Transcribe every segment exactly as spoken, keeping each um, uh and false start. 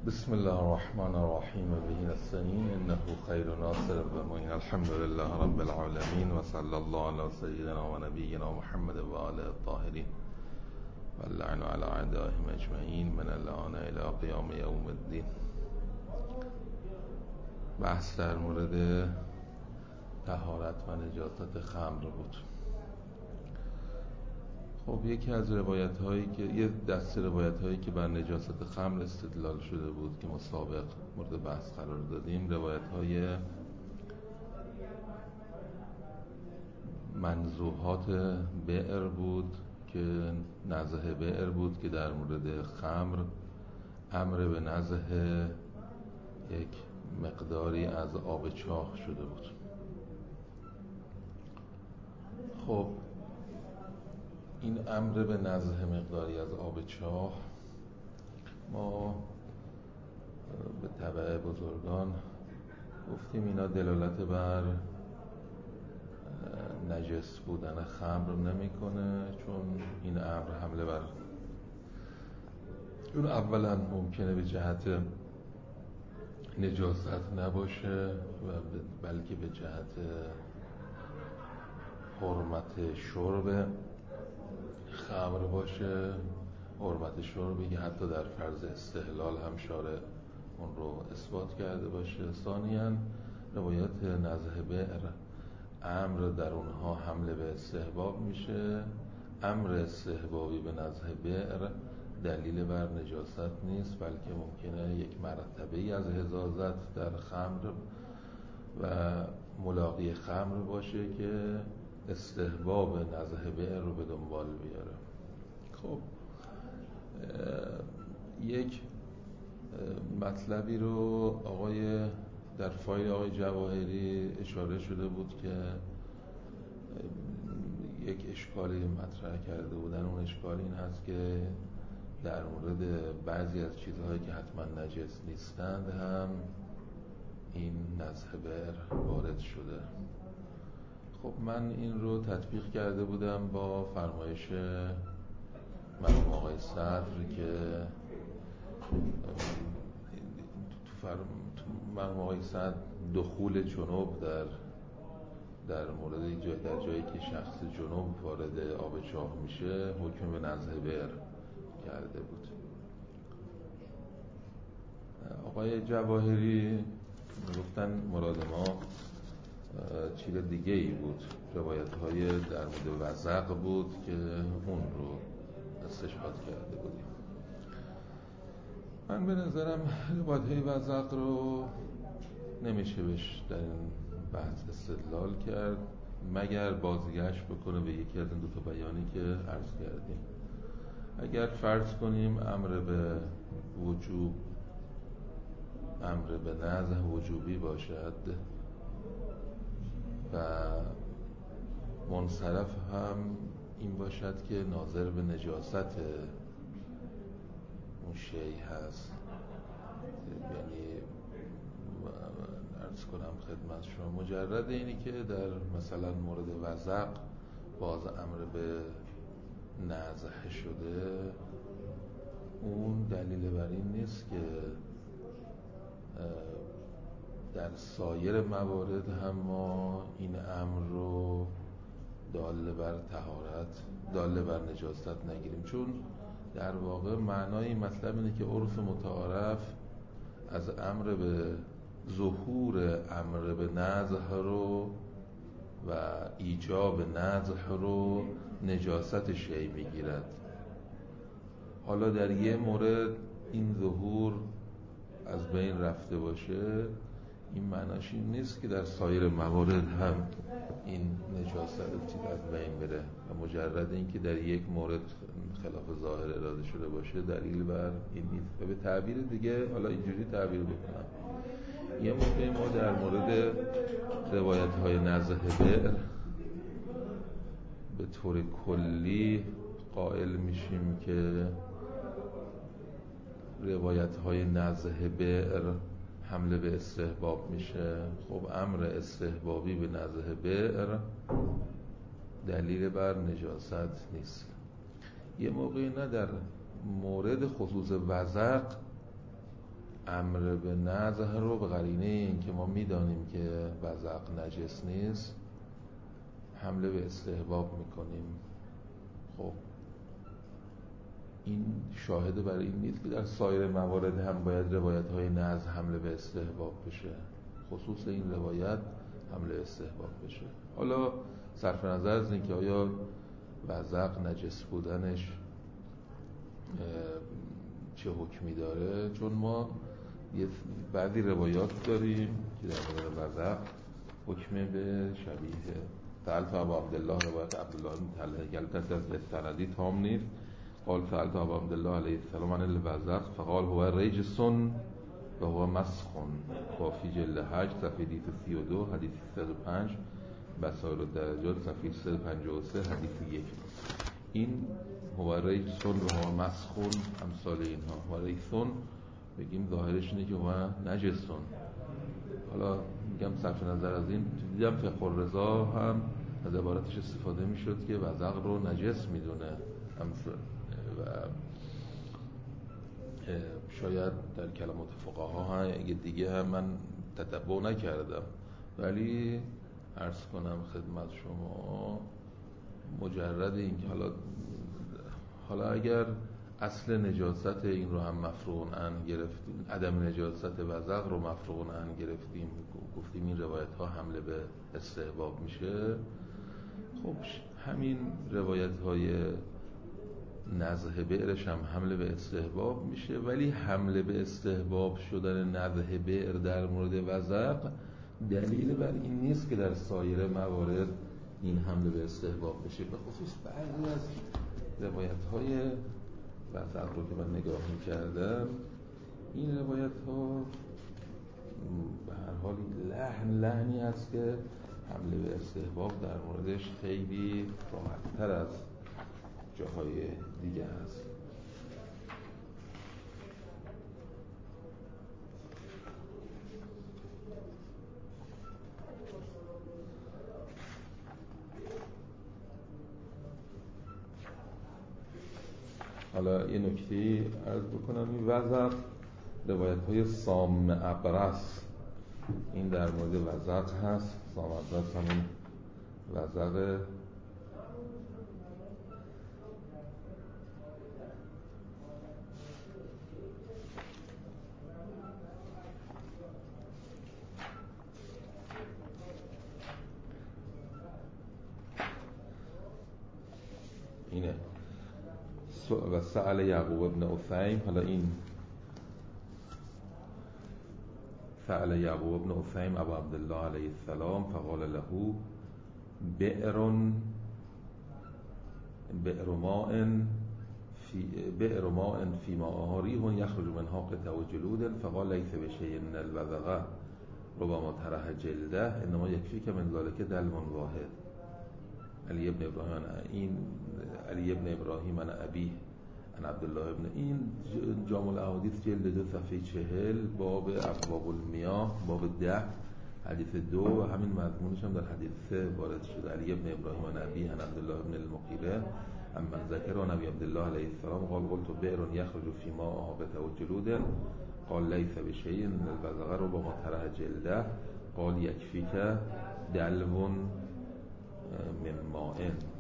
بسم الله الرحمن الرحیم و به نستعین انه خیر ناصر و معین. الحمد لله رب العالمین و صلی الله علی سیدنا و نبینا محمد و آله الطاهرین و اللعن علی اعدائهم اجمعین من الان الی قیام یوم الدین. بحث در مورد طهارت و نجاست خمر بود. خب یکی از روایت هایی که یه دسته روایت هایی که بر نجاست خمر استدلال شده بود که مسابق مورد بحث قرار دادیم، روایت های منزوحات بئر بود که نزه بئر بود که در مورد خمر امر به نزه یک مقداری از آب چاه شده بود. خب این امر به نزه مقداری از آب چاه ما به تبع بزرگان گفتیم اینا دلالت بر نجس بودن خمر نمیکنه، چون این امر حمله بر اون اولا ممکنه به جهت نجاست نباشه و بلکه به جهت حرمت شرب خمر باشه، حرمت شربی که حتی در فرض استحلال هم شارع اون رو اثبات کرده باشه. ثانیاً روایت نزه بئر امر در اونها حمله به استحباب میشه. امر استحبابی به نزه بئر دلیل بر نجاست نیست، بلکه ممکنه یک مرتبه‌ای از حزازت در خمر و ملاقی خمر باشه که استحباب نزه بئر رو به دنبال بیاره. خب یک مطلبی رو آقای در فایل آقای جواهری اشاره شده بود که یک اشکالی مطرح کرده بودن. اون اشکال این هست که در مورد بعضی از چیزهایی که حتما نجس نیستند هم این نزه بئر وارد شده. خب من این رو تطبیق کرده بودم با فرمایش مرحوم آقای صدر که مرحوم آقای صدر دخول جنوب در در مورد جای در جایی که شخص جنوب وارد آب چاه میشه حکم به نزه بئر کرده بود. آقای جواهری گفتن مراد ما چیز دیگه ای بود، روایت های در مورد وزق بود که اون رو استشهاد کرده بودیم. من به نظرم روایت های وزق رو نمیشه بهش در این بحث استدلال کرد مگر بازگشت بکنه به یکی از این دو تا بیانی که عرض کردیم. اگر فرض کنیم امر به وجوب امر به نزه وجوبی باشد و منصرف هم این باشد که ناظر به نجاست اون شیء هست، یعنی عرض کنم خدمت شما مجرد اینی که در مثلا مورد وزق باز امر به نزه شده، اون دلیل بر این نیست که در سایر موارد هم ما این امر رو داله بر طهارت داله بر نجاست نگیریم، چون در واقع معنای مطلب اینه که عرف متعارف از امر به ظهور امر به نزه رو و ایجاب نزه رو نجاست شیء میگیرد. حالا در یه مورد این ظهور از بین رفته باشه، این معناش این نیست که در سایر موارد هم این نجاست چیز از بین بره و مجرد این که در یک مورد خلاف ظاهر اراده شده باشه دلیل بر این نیست. و به تعبیر دیگه، حالا اینجوری تعبیر بکنم، یه موقع ما در مورد روایت های نزه بئر به طور کلی قائل میشیم که روایت های نزه بئر حمله به استحباب میشه. خب امر استحبابی به نزه بئر دلیل بر نجاست نیست. یه موقعی نه در مورد خصوص وزق امر به نزح رو به قرینه این که ما میدانیم که وزغ نجس نیست حمله به استحباب میکنیم. خب این شاهده برای این نیست که در سایر موارد هم باید روایت های نزح حمله به استحباب بشه، خصوص این روایت حمله استحباب بشه. حالا صرف نظر از این که آیا وزغ نجس بودنش چه حکمی داره، چون ما یه بعضی روایات داریم که در مورد وزغ حکم به شبیه سألت ابا عبدالله روایت عبدالله بن طلحه گلتت از استندی تام نیست قال سألت ابا عبدالله علیه السلام عن الوزغ فقال هو رجس و هو مسخ و فی جلد هشت صفحه دویست و سی و دو حدیث سیصد و پنج بسائل الدرجات صفحه سیصد و پنجاه و سه حدیث یک. این هو رجس و هو مسخ امثال اینها. هو رجس بگیم ظاهرش اینه که هو نجسون. حالا میگم صرف نظر از این دیدم فقه الرضا هم از عبارتش استفاده میشد که وزغ رو نجس میدونه و شاید در کلمات فقها ها یه دیگه هم من تتبع نکردم، ولی عرض کنم خدمت شما مجرد این که حالا حالا اگر اصل نجاست این رو هم مفروغ ان گرفتیم، عدم نجاست وزغ رو مفروغ ان گرفتیم، گفتیم این روایت ها حمله به استحباب میشه، خب همین روایت های نزح بئرش هم حمله به استحباب میشه، ولی حمله به استحباب شدن نزح بئر در مورد وزغ دلیل بر این نیست که در سایر موارد این حمله به استحباب بشه. به خصوص بعضی از روایت های وزغ رو که من نگاه میکردم، این روایت ها به هر حال لحن لحنی هست که حمله به استحباب در موردش خیلی راحت تر از جاهای دیگه هست. حالا یه نکته عرض بکنم، این وزغ روایت های سام ابرس این در مورد وزغ هست. سام ابرس همین وزغ اینه و سأل یعقوب بن اثیم. حالا این سأل یعقوب بن اثیم ابا عبدالله علیه السلام فقال له بئر بئر ماء فی بئر ماء فی ماءها ریح یخرج منها قطع جلود فقال لیس بشیء ان الوزغ ربما طرح جلده انما یکفیک من ذلک دلو واحد. علی ابن ابراهیم این علی ابن ابراهیم عن ابی عن عبدالله ابن این جامع الاحادیث جلد دو صفحه چهل باب ابواب المیاه باب ده حدیث دو و همین مضمونش هم در حدیث سه وارد شده. علی ابن ابراهیم عن ابی عن عبدالله ابن المغیره عن من ذکر عن ابی عبدالله علیه السلام قال قلت بئر یخرج فی ماءها قطع جلود قال لیس بشیء ان الوزغ ربما طرح جلده قال یکفیک دلو من ماء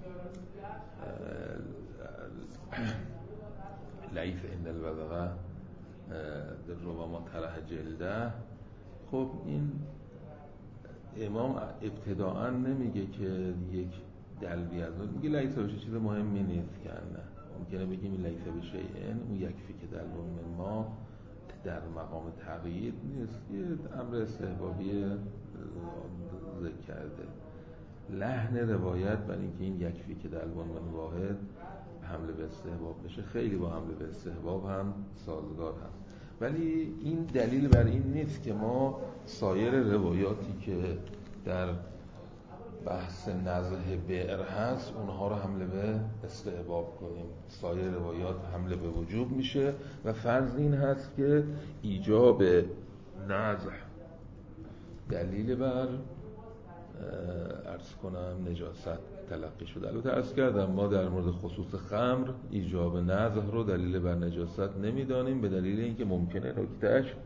لیس ان الوزغ ربما طرح جلده. خب این امام ابتداءً نمیگه که یک دلوی از اون، میگه لیس بشه چیز مهمی نیست که نه ممکنه بگیم لیس بشه این اون یکفی که دلو من ما در مقام تقیید نیست، یه امر استحبابی ذکر کرده. لحن روایت برای اینکه این یکفی که دلو من واحد حمله به استحباب بشه خیلی با حمله به استحباب هم سازگار هست، ولی این دلیل بر این نیست که ما سایر روایاتی که در بحث نزح بئر هست اونها رو حمله به استحباب کنیم. سایر روایات حمله به وجوب میشه و فرض این هست که ایجاب نزح دلیل بر عرض کنم نجاست تلقی شده. البته عرض کردم ما در مورد خصوص خمر ایجاب نزع رو دلیل بر نجاست نمیدانیم، به دلیل اینکه ممکنه نکتهش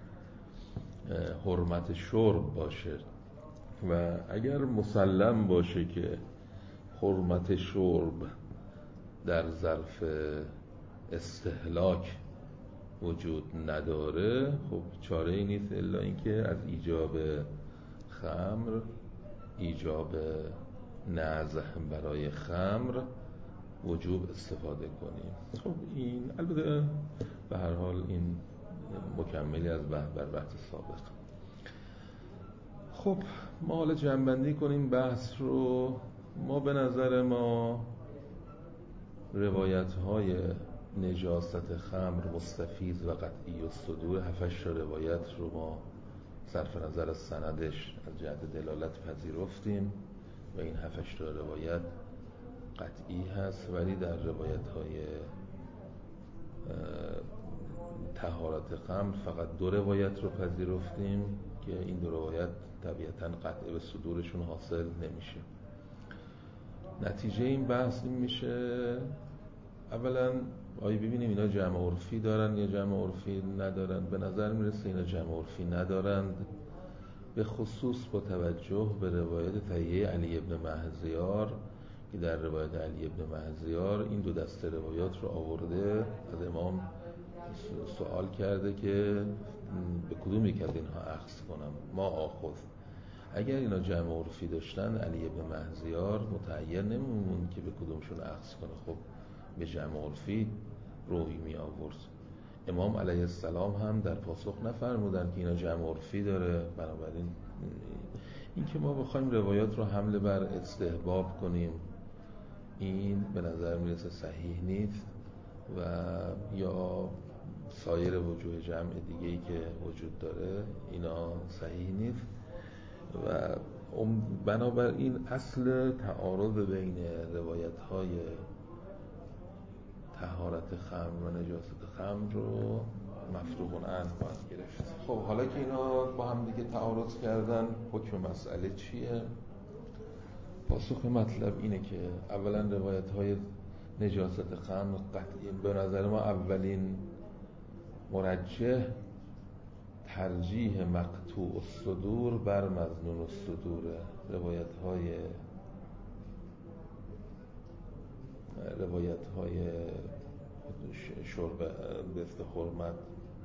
حرمت شرب باشه و اگر مسلم باشه که حرمت شرب در ظرف استهلاک وجود نداره، خب چاره ای نیست الا اینکه از ایجاب خمر ایجاب نزع برای خمر وجوب استفاده کنیم. خب این البته به هر حال این مکملی از بحث بر بحث سابق. خب ما حالا جمع‌بندی کنیم بحث رو. ما به نظر ما روایت‌های نجاست خمر مستفیض و قطعی الصدور هفتش روایت رو ما صرف نظر از سندش از جهت دلالت پذیرفتیم و این هفتش روایت قطعی هست، ولی در روایت‌های طهارت خمر فقط دو روایت رو پذیرفتیم که این دو روایت طبیعتاً قطعی به صدورشون حاصل نمیشه. نتیجه این بحث این میشه اولا آیا ببینیم اینا جمع عرفی دارن یا جمع عرفی ندارن. به نظر میرسه اینا جمع عرفی ندارند، به خصوص با توجه به روایت تهیه علی ابن مهزیار که در روایت علی ابن مهزیار این دو دسته روایات رو آورده، از امام سوال کرده که به کدوم یک از اینها اخذ کنم، ما آخذ. اگر اینا جمع عرفی داشتن علی ابن مهزیار متعین نمیمون که به کدومشون اخذ کنه، خب به جمع عرفی روی می آورد. امام علیه السلام هم در پاسخ نفرمودن که اینا جمع عرفی داره. بنابراین این که ما بخوایم روایات رو حمل بر استحباب کنیم این به نظر میرسه صحیح نیست و یا سایر وجوه جمع دیگه‌ای که وجود داره اینا صحیح نیست و بنابراین اصل تعارض بین روایت‌های طهارت خمر و نجاست خمر رو مفروغ عنه باید گرفت. خب حالا که اینا با هم دیگه تعارض کردن حکم مسئله چیه؟ پاسخ مطلب اینه که اولا روایت‌های نجاست خمر قطعی به نظر ما اولین مرجح ترجیح مقطوع الصدور بر مظنون الصدور. روایت‌های روایت‌های شرب دست حرمت،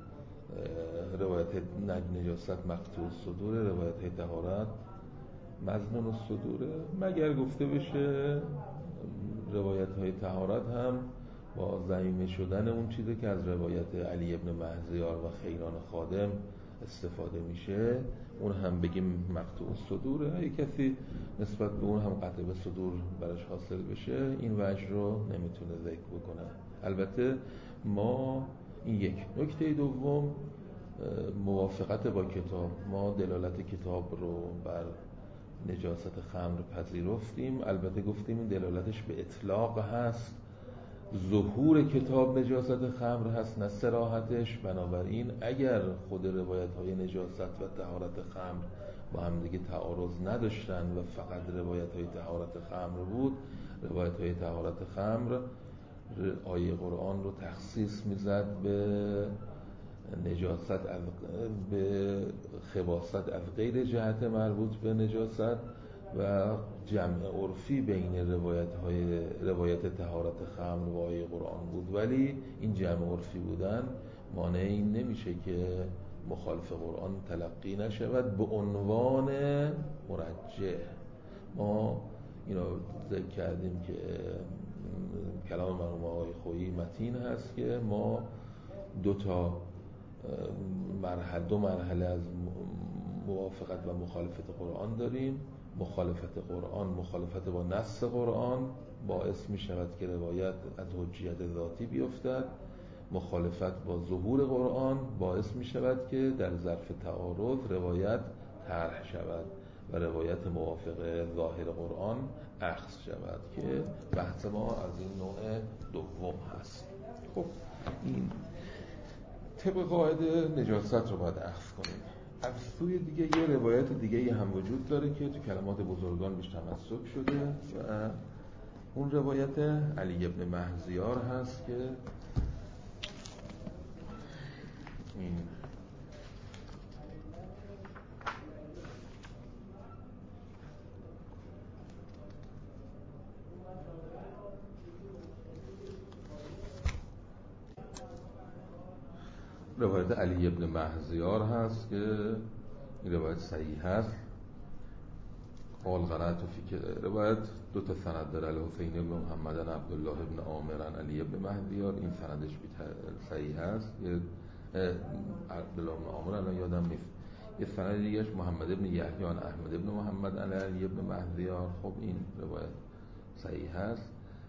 روایت نجاست مقطوع الصدور، روایت طهارت مظنون الصدور، مگر گفته بشه روایت های طهارت هم با ضمیمه شدن اون چیزی که از روایت علی ابن مهزیار و خیران خادم استفاده میشه اون هم بگیم مقطوع الصدوره. اگه کسی نسبت به اون هم قطع به صدور براش حاصل بشه این وجه رو نمیتونه ذکر بکنه. البته ما این یک. نکته دوم موافقت با کتاب. ما دلالت کتاب رو بر نجاست خمر پذیرفتیم، البته گفتیم این دلالتش به اطلاق هست، ظهور کتاب نجاست خمر هست نه صراحتش. بنابراین اگر خود روایت های نجاست و طهارت خمر با هم دیگه تعارض نداشتن و فقط روایت های طهارت خمر بود، روایت های طهارت خمر آیه قرآن رو تخصیص میزد به نجاست از به خباست از غیر جهت مربوط به نجاست و جمع عرفی بین روایت های روایت طهارت خمر و آیه قرآن بود، ولی این جمع عرفی بودن مانع این نمیشه که مخالف قرآن تلقی نشود به عنوان مرجح. ما اینو ذکر کردیم که کلام مرحوم آقای خویی متین هست که ما دو تا مرحله دو مرحله از موافقت و مخالفت قرآن داریم. مخالفت قرآن، مخالفت با نص قرآن باعث می شود که روایت از حجیت ذاتی بیفتد. مخالفت با ظهور قرآن باعث می شود که در ظرف تعارض روایت طرح شود و روایت موافق ظاهر قرآن اخذ شود که بحث ما از این نوع دوم هست. خب این طبق قاعده نجاست رو باید اخذ کنیم. از سوی دیگه یه روایت دیگه هم وجود داره که تو کلمات بزرگان بیش تمسک شده و اون روایت علی ابن مهزیار هست که این روایت علی ابن مهزیار هست که این روایت صحیح هست. قال قرأت فی روایت دو تا سند داره، الحسین ابن محمد عن عبدالله ابن عامر عن علی ابن مهزیار، این سندش صحیح هست. یه عبدالله ابن عامر الان یادم نیست، یه سند دیگهش محمد ابن یحیی عن احمد ابن محمد عن علی ابن مهزیار. خب این روایت صحیح هست.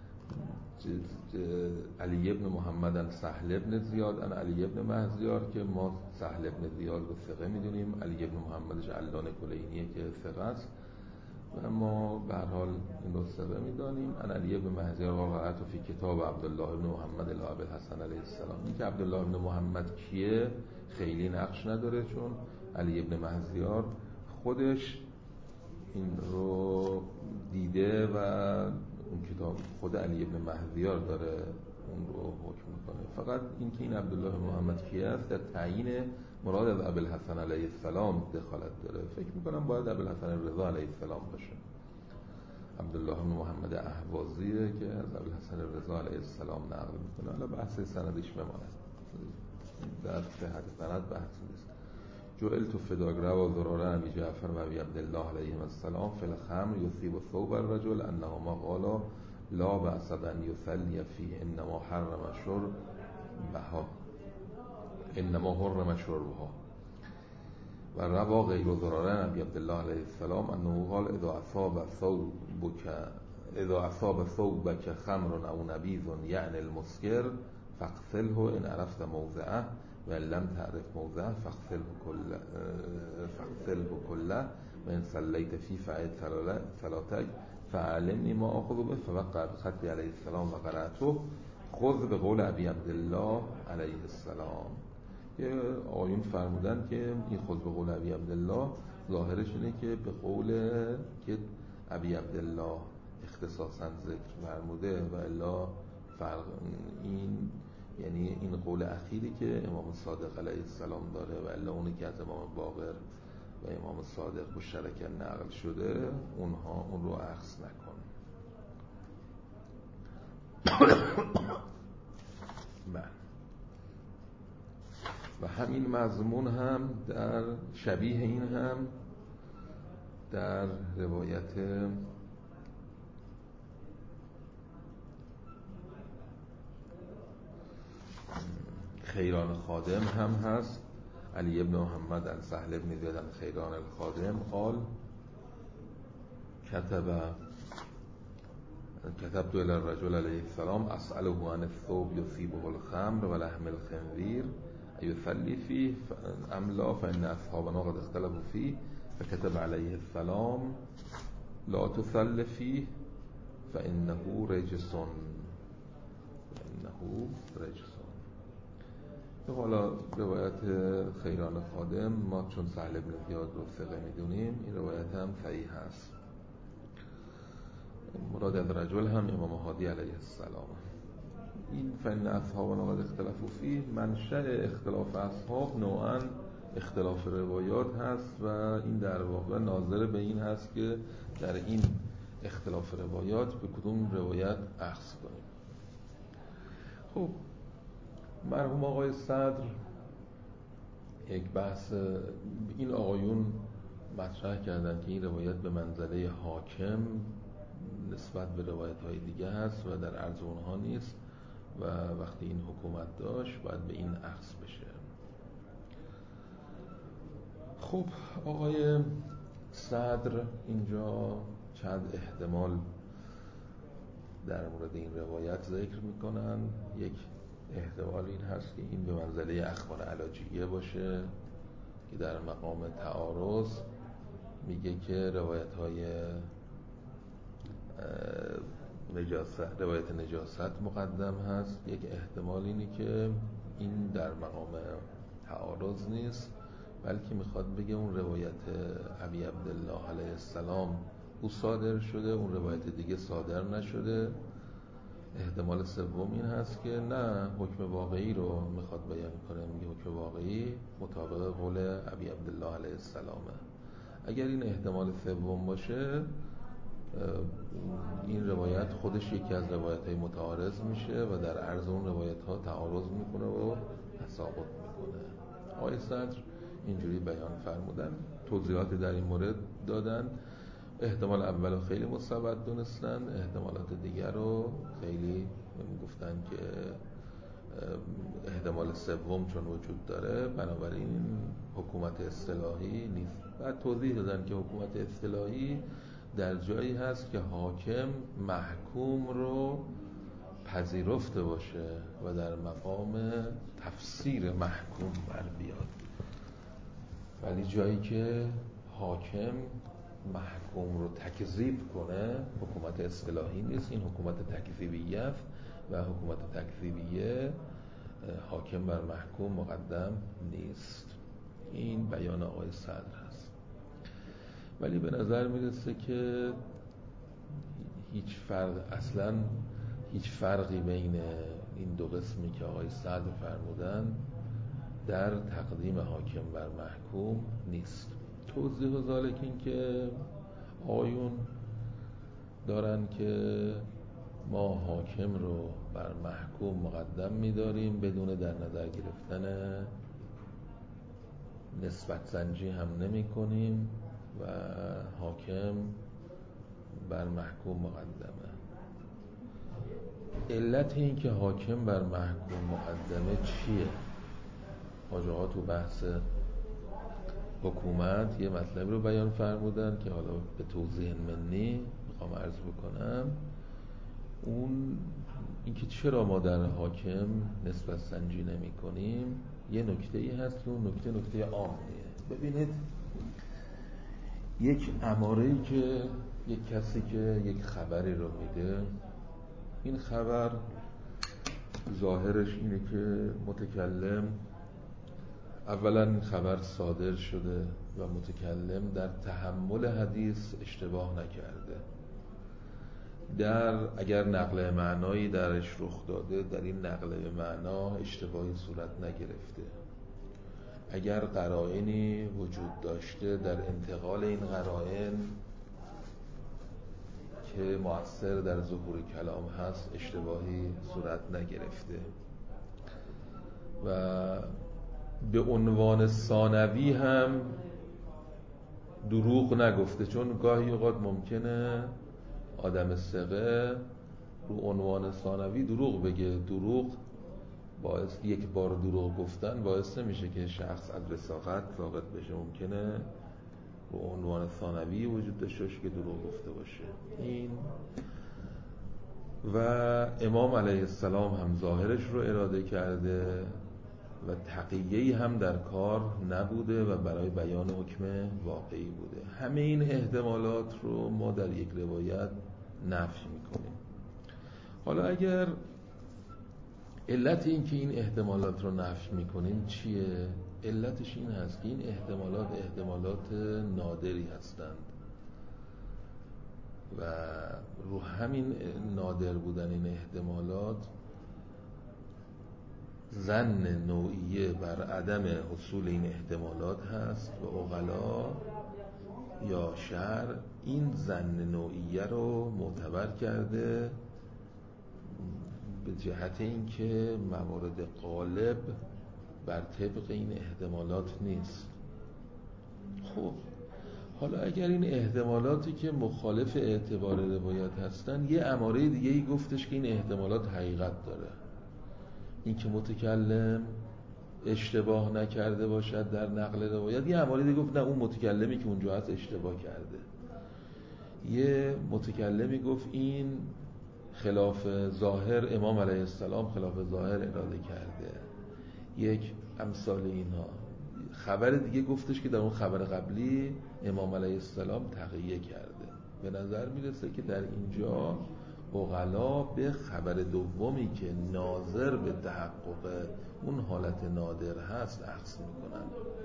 علی ابن محمد عن سهل ابن زیاد عن علی ابن مهزیار که ما سهل ابن زیاد رو ثقه میدونیم، علی ابن محمدش علان کلینیه که ثقه است و ما به هر حال این رو ثقه میدانیم. عن علی ابن مهزیار قرأت فی کتاب عبدالله ابن محمد الی ابی الحسن علیه السلام. این که عبدالله ابن محمد کیه خیلی نقش نداره، چون علی ابن مهزیار خودش این رو دیده و اون کتاب خود علی ابن مهزیار داره اون رو حکم میکنه. فقط این که این عبدالله محمد کیه است در تعیین مراد از ابی الحسن علیه السلام دخالت داره. فکر میکنم باید ابی الحسن رضا علیه السلام باشه. عبدالله بن محمد اهوازیه که از ابی الحسن رضا علیه السلام نقل میکنه. حالا بحث سندش بماند، در صحت سند بحث نیست. جعلت فداء و ضرار ابی جعفر و ابی عبدالله علیهم السلام فی الخمر یصیب ثوب الرجل انهما قالا لا بأس ان یصلی فیه انما حرم شربها انما حرم شربها. و روا غیر ضرار ابی عبدالله علیه السلام انه قال اذا اصاب ثوبک اذا اصاب ثوبک خمر او نبیذ یعنی المسکر فاغسله ان عرفت موضعه و لم تعرف موضعه فاغسله كله فاغسله كله و ان صلیت فی فعد صلاتک فعلمنی ما آخذ به. فوقع بخط علیه السلام و قرأته خذ به قول ابی عبدالله علیه السلام. که آیون فرمودن که این خذ به قول ابی عبدالله ظاهرش اینه که به قول که ابی عبدالله اختصاصا ذکر فرموده و الا فرق این یعنی این قول اخیری که امام صادق علیه السلام داره و الا اونی که از امام باقر و امام صادق مشترکاً نقل شده اونها اون رو اخذ نکن. و همین مضمون هم در شبیه این هم در روایت خیران خادم هم هست. علی ابن محمد عن سهل ابن زیاد عن خیران الخادم قال كتب كتبت الى الرجل علیه السلام اسأله عن الثوب يصيبه الخمر و لحم الخنزير يصلي فيه ام لا فإن اصحابنا قد اختلفوا فيه فكتب عليه السلام لا تصل فيه فإنه رجس فإنه رجس. حالا روایت خیران خادم ما چون سهل ابن زیاد رو ثقه میدونیم این روایت هم صحیح هست. مراد از رجل هم امام هادی علیه السلام. این فن اصحابنا قد اختلافو فیه منشأ اختلاف اصحاب نوعاً اختلاف روایات هست و این در واقع ناظر به این هست که در این اختلاف روایات به کدوم روایت اخذ کنیم. خب مرحوم آقای صدر یک بحث این آقایون مطرح کردن که این روایت به منزله حاکم نسبت به روایت های دیگه هست و در عرض اونها نیست و وقتی این حکومت داشت باید به این اخذ بشه. خب آقای صدر اینجا چند احتمال در مورد این روایت ذکر میکنن. یک احتمال این هست که این به منزله اخبار علاجیه باشه که در مقام تعارض میگه که روایت های نجاست روایت نجاست مقدم هست. یک احتمال اینی که این در مقام تعارض نیست بلکه میخواد بگه اون روایت ابی عبدالله علیه السلام او صادر شده، اون روایت دیگه صادر نشده. احتمال سوم این هست که نه، حکم واقعی رو میخواد بیان کنه، میگه حکم واقعی مطابق قول ابی عبدالله علیه السلامه. اگر این احتمال سوم باشه، این روایت خودش یکی از روایت‌های متعارض میشه و در عرض اون روایت‌ها تعارض میکنه و تساقط میکنه. آقای صدر اینجوری بیان فرمودن، توضیحاتی در این مورد دادن. احتمال اول رو خیلی مستبد دونستن، احتمالات دیگر رو خیلی گفتن که احتمال سوم چون وجود داره بنابراین حکومت اصطلاحی نیست. بعد توضیح دادن که حکومت اصطلاحی در جایی هست که حاکم محکوم رو پذیرفته باشه و در مقام تفسیر محکوم بر بیاد، ولی جایی که حاکم محکوم رو تکذیب کنه حکومت اصطلاحی نیست، این حکومت تکذیبیه است و حکومت تکذیبیه حاکم بر محکوم مقدم نیست. این بیان آقای صدر هست. ولی به نظر میرسه که هیچ فرق اصلا هیچ فرقی بین این دو قسمی که آقای صدر فرمودن در تقدیم حاکم بر محکوم نیست. توضیح و ذالک این که آقایون دارن که ما حاکم رو بر محکوم مقدم می‌داریم بدون در نظر گرفتن نسبت سنجی هم نمی کنیم و حاکم بر محکوم مقدمه. علت این که حاکم بر محکوم مقدمه چیه؟ حاج آقا تو بحث حکومت یه مطلب رو بیان فرمودن که حالا به توضیح منی میخوام عرض بکنم. اون اینکه چرا ما در حاکم نسبت سنجی نمی کنیم یه نکته ای هست که اون نکته نکته عامیه. ببینید یک اماره‌ای که یک کسی که یک خبری رو میده، این خبر ظاهرش اینه که متکلم اولا این خبر صادر شده و متکلم در تحمل حدیث اشتباه نکرده، در اگر نقل معنایی درش رخ داده در این نقل معنا اشتباهی صورت نگرفته، اگر قرائنی وجود داشته در انتقال این قرائن که مؤثر در ظهور کلام هست اشتباهی صورت نگرفته و به عنوان ثانوی هم دروغ نگفته، چون گاهی اوقات ممکنه آدم ثقه رو عنوان ثانوی دروغ بگه. دروغ باعث یک بار دروغ گفتن باعث نمیشه که شخص از وثاقت ساقط بشه، ممکنه رو عنوان ثانوی وجود داشته باشه که دروغ گفته باشه. این و امام علیه السلام هم ظاهرش رو اراده کرده و تقیه‌ای هم در کار نبوده و برای بیان حکم واقعی بوده. همه این احتمالات رو ما در یک روایت نفی میکنیم. حالا اگر علت این که این احتمالات رو نفی میکنیم چیه؟ علتش این هست که این احتمالات احتمالات نادری هستند و رو همین نادر بودن این احتمالات ظن نوعیه بر عدم حصول این احتمالات هست و عقلا یا شرع این ظن نوعیه رو معتبر کرده به جهت اینکه موارد غالب بر طبق این احتمالات نیست. خب حالا اگر این احتمالاتی که مخالف اعتبار روایت هستن یه اماره دیگه ای گفتش که این احتمالات حقیقت داره، این که متکلم اشتباه نکرده باشد در نقل روایت، یه اماره دیگه گفت نه اون متکلمی که اونجا هست اشتباه کرده. یه متکلمی گفت این خلاف ظاهر امام علیه السلام خلاف ظاهر اراده کرده، یک امثال اینها. خبر دیگه گفتش که در اون خبر قبلی امام علیه السلام تقیه کرده. به نظر میرسه که در اینجا عقلا به خبر دومی که ناظر به تحقق اون حالت نادر هست اخذ میکنن.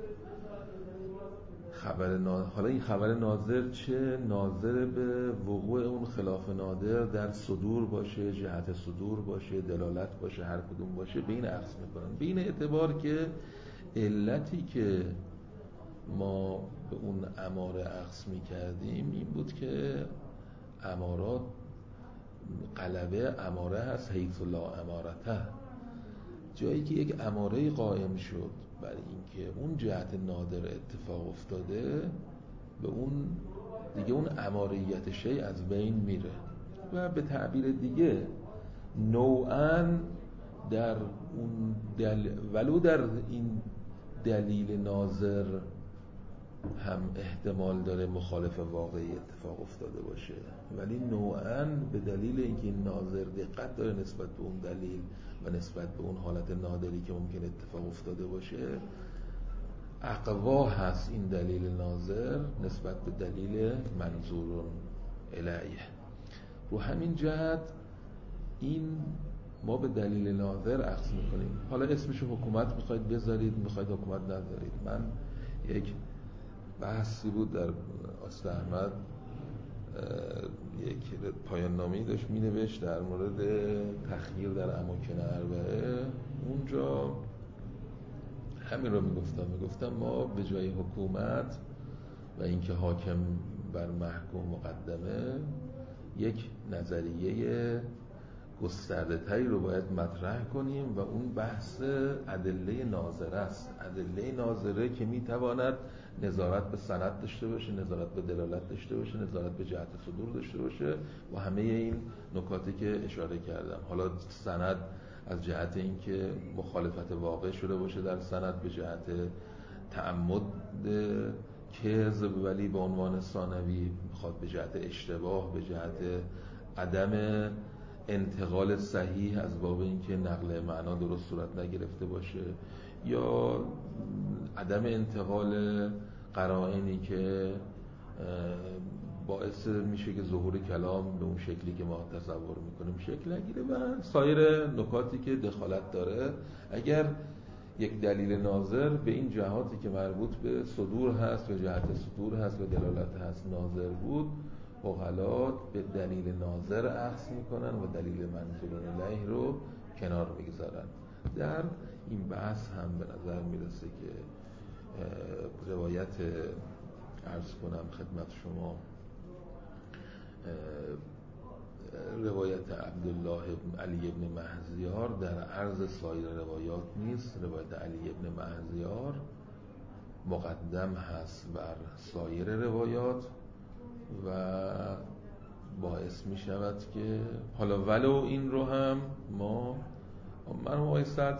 خبر نا... حالا این خبر ناظر چه ناظر به وقوع اون خلاف نادر در صدور باشه، جهت صدور باشه، دلالت باشه، هر کدوم باشه، به این اخذ میکنن. به این اعتبار که علتی که ما به اون اماره اخذ میکردیم این بود که امارات غلبه اماره هست حیث لا امارته، جایی که یک اماره قائم شد برای اینکه اون جهت نادر اتفاق افتاده، به اون دیگه اون اماریت شی از بین میره. و به تعبیر دیگه نوعاً در اون دل... ولو در این دلیل ناظر هم احتمال داره مخالف واقعی اتفاق افتاده باشه، ولی نوعاً به دلیل اینکه این ناظر دقت داره نسبت به اون دلیل و نسبت به اون حالت نادری که ممکن اتفاق افتاده باشه، اقوا هست این دلیل ناظر نسبت به دلیل منظور الیه. رو همین جهت این ما به دلیل ناظر اخذ میکنیم. حالا اسمشو حکومت میخواید بذارید، میخواید حکومت نذارید. من یک بحثی بود در آست احمد، یک پایان نامه‌ای داشت مینوشت در مورد تخییر در اماکن اربعه. اونجا همین رو میگفتم میگفتم ما به جای حکومت و اینکه حاکم بر محکوم مقدمه، یک نظریه گسترده تری رو باید مطرح کنیم و اون بحث ادله ناظره است. ادله ناظره که میتواند نظارت به سند داشته باشه، نظارت به دلالت داشته باشه، نظارت به جهت صدور داشته باشه و همه این نکاتی که اشاره کردم. حالا سند از جهت اینکه مخالفت واقع شده باشه در سند، به جهت تعمد کذب ولی به عنوان ثانوی، میخواد به جهت اشتباه، به جهت عدم انتقال صحیح از باب اینکه نقل معنا درست صورت نگرفته باشه، یا عدم انتقال قرائنی که باعث میشه که ظهور کلام به اون شکلی که ما تصور میکنیم شکل نگیره و سایر نکاتی که دخالت داره. اگر یک دلیل ناظر به این جهاتی که مربوط به صدور هست و جهت صدور هست و دلالت هست ناظر بود، عقلات به دلیل ناظر اخذ میکنن و دلیل منظور الیه رو کنار میگذارن. در این بحث هم به نظر میرسه که روایت عرض کنم خدمت شما، روایت عبدالله ابن علی ابن مهزیار در عرض سایر روایات نیست. روایت علی ابن مهزیار مقدم هست بر سایر روایات و باعث می شود که حالا ولو این رو هم ما من آقای صدر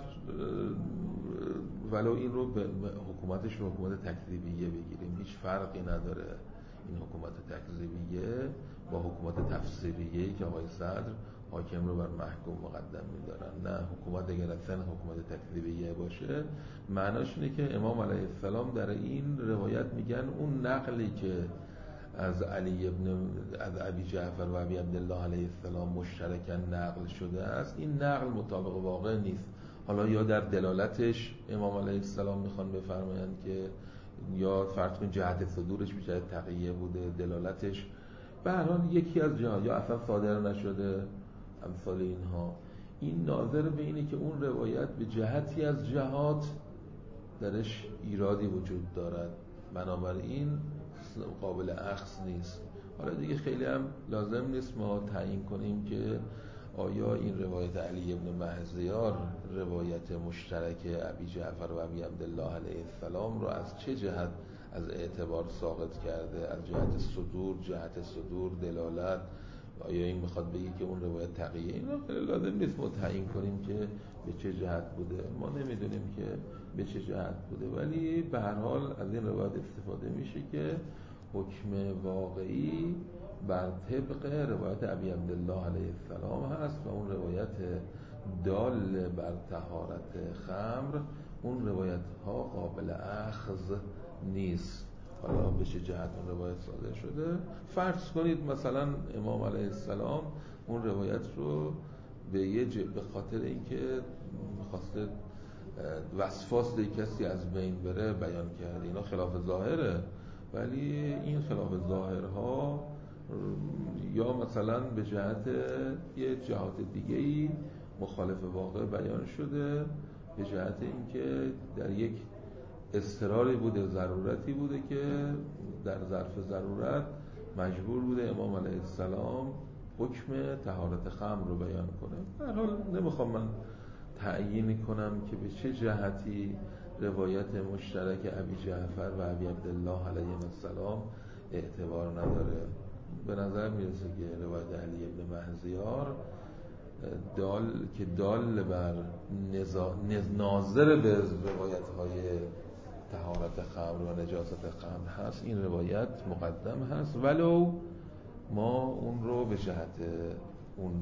ولو این رو به حکومتش رو حکومت تکذیبیه بگیریم، هیچ فرقی نداره این حکومت تکذیبیه با حکومت تفسیریه که آقای صدر حاکم رو بر محکوم مقدم می‌دارن. نه، حکومت اگر اصلا حکومت تکذیبیه باشه معناش اینه که امام علیه السلام در این روایت میگن اون نقلی که از علی ابن از ابی جعفر و ابی عبدالله علیه السلام مشترکاً نقل شده است، این نقل مطابق واقع نیست. حالا یا در دلالتش امام علیه السلام میخوان بفرمایند که یا فرض کن جهت صدورش بیشتر تقیه بوده، دلالتش به هر حال یکی از جهات، یا اصلا صادر نشده، امثال اینها. این ناظر به اینه که اون روایت به جهتی از جهات درش ایرادی وجود دارد، بنابراین قابل اخذ نیست. حالا دیگه خیلی هم لازم نیست ما تعیین کنیم که آیا این روایت علی ابن مهزیار روایت مشترک ابی جعفر و ابی عبدالله علیه السلام رو از چه جهت از اعتبار ساقط کرده، از جهت صدور، جهت صدور، دلالت، آیا این میخواد بگی که اون روایت تقیه؟ این خیلی لازم نیست ما تعیین کنیم که به چه جهت بوده، ما نمیدونیم که به چه جهت بوده، ولی به هر حال از این روایت استفاده میشه که حکم واقعی بر طبق روایت ابی عبدالله علیه السلام هست و اون روایت دال بر طهارت خمر، اون روایت ها قابل اخذ نیست. حالا به چه جهت اون روایت صادر شده. فرض کنید مثلا امام علیه السلام اون روایت رو به یه ج... به خاطر اینکه می‌خواسته وسواس یک کسی از بین بره بیان کرده. اینا خلاف ظاهره، ولی این خلاف ظاهرها یا مثلا به جهت یه جهات دیگه‌ای مخالف واقع بیان شده، به جهت اینکه در یک اضطراری بوده، ضرورتی بوده که در ظرف ضرورت مجبور بوده امام علیه السلام حکم طهارت خمر رو بیان کنه. در حال نمیخوام من تعیین کنم که به چه جهتی روایت مشترک ابی جعفر و ابی عبدالله علیه السلام اعتبار نداره. به نظر میرسه که روایت علی ابن مهزیار دال که دال بر نزا... ناظر به روایت های طهارت خمر و نجاست خمر هست، این روایت مقدم هست، ولو ما اون رو به جهت اون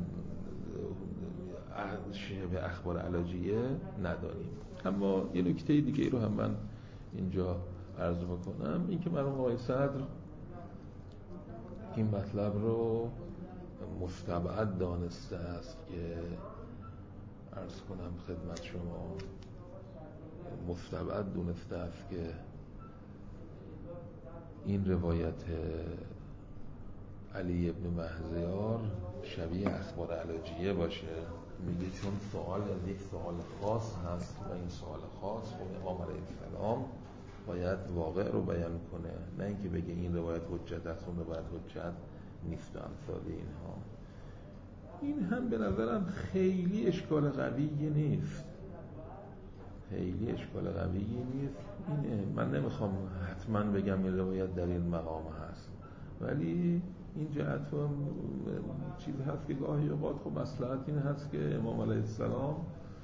شبه اخبار علاجیه نداریم. اما یه نکته دیگه ای رو هم من اینجا عرض بکنم، این که مرحوم آقای صدر این مطلب رو مستبعد دانسته است که عرض کنم خدمت شما، مستبعد دونسته است که این روایت علی ابن مهزیار شبیه اخبار علاجیه باشه. میگه چون سوال از یک سوال خاص هست و این سوال خاص خب امام علیه السلام باید واقع رو بیان کنه، نه اینکه بگه این روایت حجت است اون روایت حجت نیست و امثال اینها. این هم به نظرم خیلی اشکال قویی نیست، خیلی اشکال قویی نیست. اینه من نمیخوام حتما بگم این روایت در این مقام هست، ولی این جهت هم چیز هست که گاهی اوقات خب مصلحت این هست که امام علیه السلام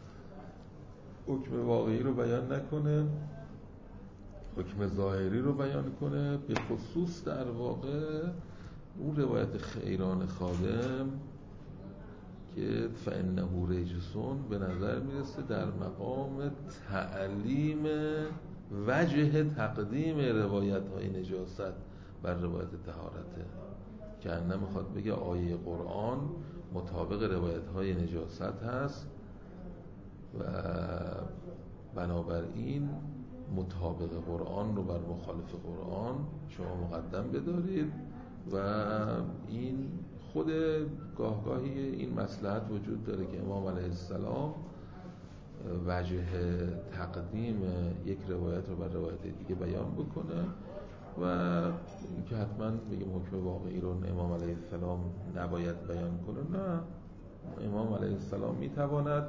حکم واقعی رو بیان نکنه، حکم ظاهری رو بیان کنه. به خصوص در واقع اون روایت خیران خادم که فإنه رجسون به نظر میرسه در مقام تعلیم وجه تقدیم روایت های نجاست بر روایت طهارته، که انه میخواد بگه آیه قرآن مطابق روایت های نجاست هست و بنابراین مطابق قرآن رو بر مخالف قرآن شما مقدم بدارید. و این خود گاهگاهی این مصلحت وجود داره که امام علیه السلام وجه تقدیم یک روایت رو بر روایت دیگه بیان بکنه و اینکه حتما بگیم حکم واقعی رو امام علیه السلام نباید بیان کنه. نه، امام علیه السلام میتواند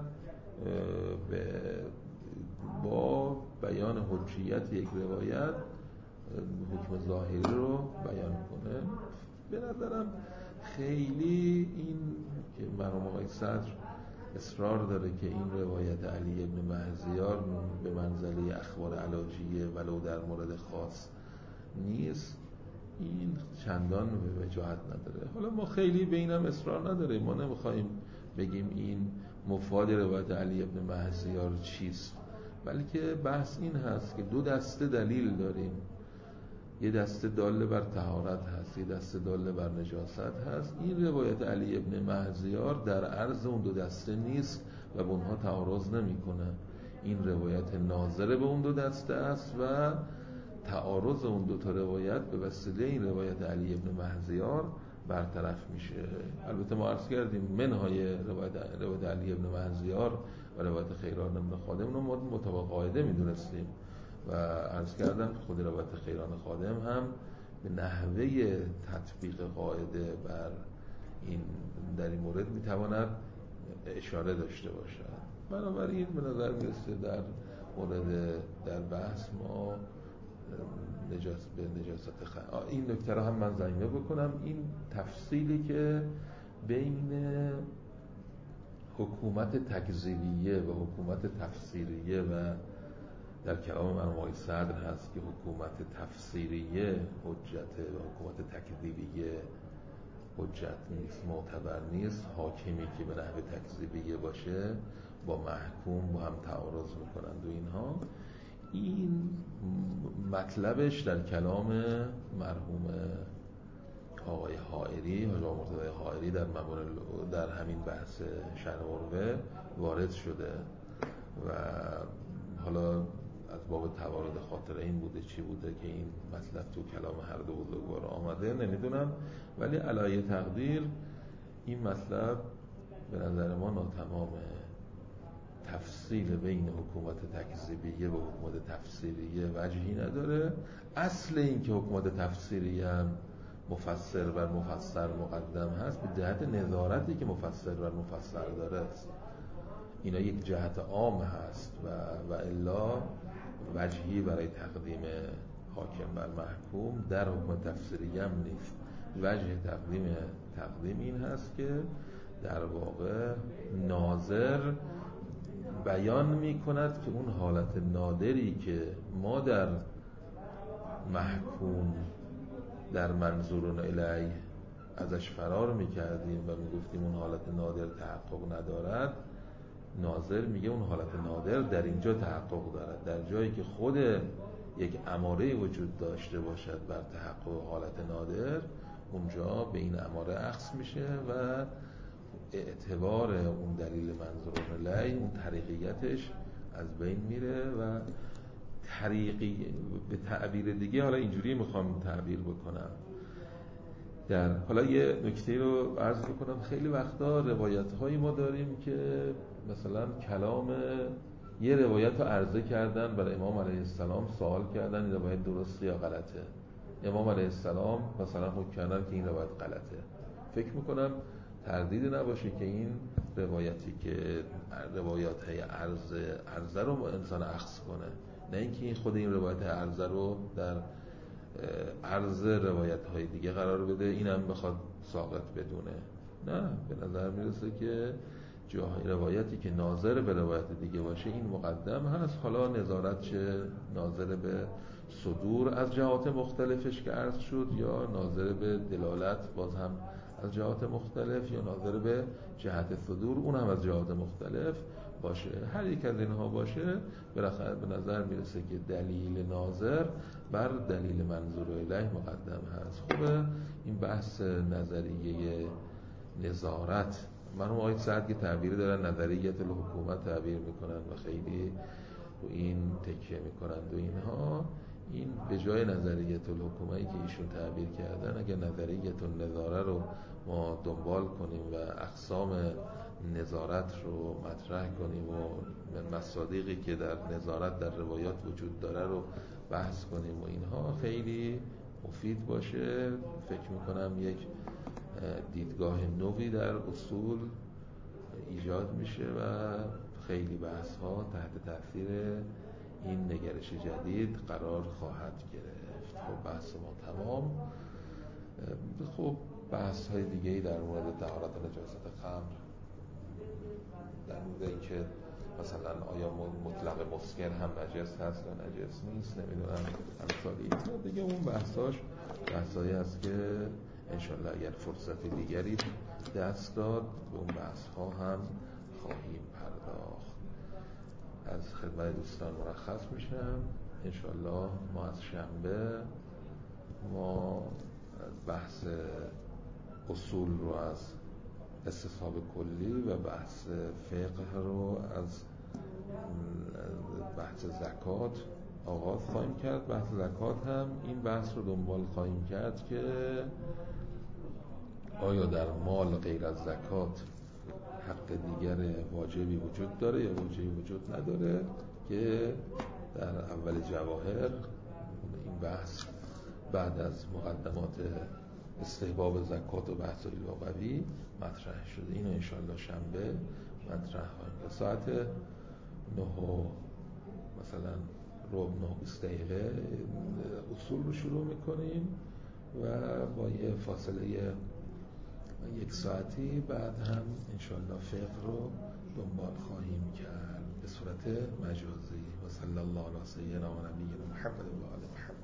با بیان حجیت یک روایت حکم ظاهری رو بیان کنه. به نظرم خیلی این که مرحوم آقای صدر اصرار داره که این روایت علی ابن مهزیار به منزله اخبار علاجیه ولو در مورد خاص نیست، این چندان وجاهت نداره. حالا ما خیلی به اینم اصرار نداریم، ما نمیخوایم بگیم این مفاد روایت علی ابن مهزیار چیست، بلکه بحث این هست که دو دسته دلیل داریم، یه دسته داله بر طهارت هست، یه دسته داله بر نجاست هست. این روایت علی ابن مهزیار در عرض اون دو دسته نیست و به اونها تعارض نمیکنه. این روایت ناظر به اون دو دسته است و تعارض اون دو تا روایت به وسیله این روایت علی ابن مهزیار برطرف میشه. البته ما عرض کردیم منهای روایت, روایت علی ابن مهزیار و روایت خیران ابن خادم رو ما مطابق قاعده میدونستیم و عرض کردم خود روایت خیران خادم هم به نحوه تطبیق قاعده بر این در این مورد میتواند اشاره داشته باشد. بنابراین به نظر میرسه در مورد در بحث ما نجاست به نجاست خمر این نکته رو هم من ضمیمه بکنم. این تفصیلی که بین حکومت تکذیبیه و حکومت تفسیریه و در کلام مرحوم آقای صدر هست که حکومت تفسیریه حجته و حکومت تکذیبیه حجت نیست، معتبر نیست. حاکمی که به نحو تکذیبیه باشه با محکوم با هم تعارض میکنند و اینها. این مطلبش در کلام مرحوم آقای حائری، حاجی آقا مرتضی حائری در مبانی در همین بحث شرح عروه وارد شده و حالا از باب توارد خاطره این بوده چی بوده که این مطلب تو کلام هر دو بزرگوار آمده نمیدونم، ولی علایه تقدیر این مطلب به نظر ما ناتمامه. تفصیل بین حکومت تکذیبیه و حکومت تفسیریه وجهی نداره. اصل این که حکومت تفسیریه هم مفسر و مفسر مقدم هست به جهت نظارتی که مفسر و مفسر داره است. اینا یک جهت عام هست و و الا وجهی برای تقدیم حاکم بر محکوم در حکومت تفسیریه هم نیست. وجه تقدیم تقدیم این هست که در واقع ناظر بیان می کند که اون حالت نادری که ما در محکوم در منظورون الیه ازش فرار می کردیم و می گفتیم اون حالت نادر تحقق ندارد، ناظر میگه اون حالت نادر در اینجا تحقق دارد. در جایی که خود یک اماره وجود داشته باشد بر تحقق حالت نادر، اونجا به این اماره اخذ میشه و اعتبار اون دلیل منظورون الیه، اون طریقیتش از بین میره و طریقی به تعبیر دیگه، حالا اینجوری میخوام تعبیر بکنم، در حالا یه نکته رو عرض بکنم. خیلی وقتا روایت هایی ما داریم که مثلا کلام یه روایت رو عرضه کردن برای امام علیه السلام، سوال کردن این روایت درسته یا غلطه. امام علیه السلام مثلا حکم کردن که این روایت غلطه. فکر میکنم تردید نباشه که این روایتی که روایات های عرضه عرضه رو انسان اخذ کنه، نه اینکه این خود این روایت عرضه رو در عرض روایت های دیگه قرار بده این هم بخواد ساقط بدونه. نه، به نظر میرسه که جاهای روایتی که ناظر به روایت دیگه باشه این مقدم هست. حالا نظارت چه ناظر به صدور از جهات مختلفش که عرض شد، یا ناظر به دلالت باز هم از جهات مختلف، یا ناظر به جهت صدور اون هم از جهات مختلف باشه. هر یک از اینها باشه بالاخره به نظر میرسه که دلیل ناظر بر دلیل منظور الیه مقدم هست. خوبه این بحث نظریه نظارت، من هم آیت سعد که تعبیر دارن نظریت الحکومت تعبیر میکنن و خیلی رو این تکیه میکنن و اینها، این به جای نظریت الحکومتی که ایشون تعبیر کردن، اگر نظریت النظاره رو ما دنبال کنیم و اقسام نظارت رو مطرح کنیم و مصادیقی که در نظارت در روایات وجود داره رو بحث کنیم و اینها، خیلی مفید باشه. فکر میکنم یک دیدگاه نوی در اصول ایجاد میشه و خیلی بحث ها تحت تاثیر این نگرش جدید قرار خواهد گرفت. خب بحث ما تمام. خب بحث های دیگه‌ای در مورد طهارت و نجاست خمر، در مورد اینکه مثلا آیا مطلق مسکر هم نجس هست یا نجس نیست، نمیدونم امثالی دیگه، اون بحثاش بحثایی هست که انشالله اگر فرصت دیگری دست داد به اون بحث ها هم خواهیم پرداخت. از خدمت دوستان مرخص میشم. انشالله ما از شنبه ما بحث اصول رو از استصحاب کلی و بحث فقه رو از بحث زکات آغاز خواهیم کرد. بحث زکات هم این بحث رو دنبال خواهیم کرد که آیا در مال غیر از زکات حق دیگر واجبی وجود داره یا واجبی وجود نداره، که در اول جواهر این بحث بعد از مقدمات استحباب زکات و بحث لغوی مطرح شده. اینو انشالله شنبه مطرح خواهیم که ساعت نه مثلا ربع نه بیست دقیقه اصول رو شروع میکنیم و با یه فاصله یک ساعتی بعد هم انشالله فقه رو دنبال خواهیم کرد به صورت مجازی. و صلی الله علی سیدنا و نبینا محمد و آل محمد.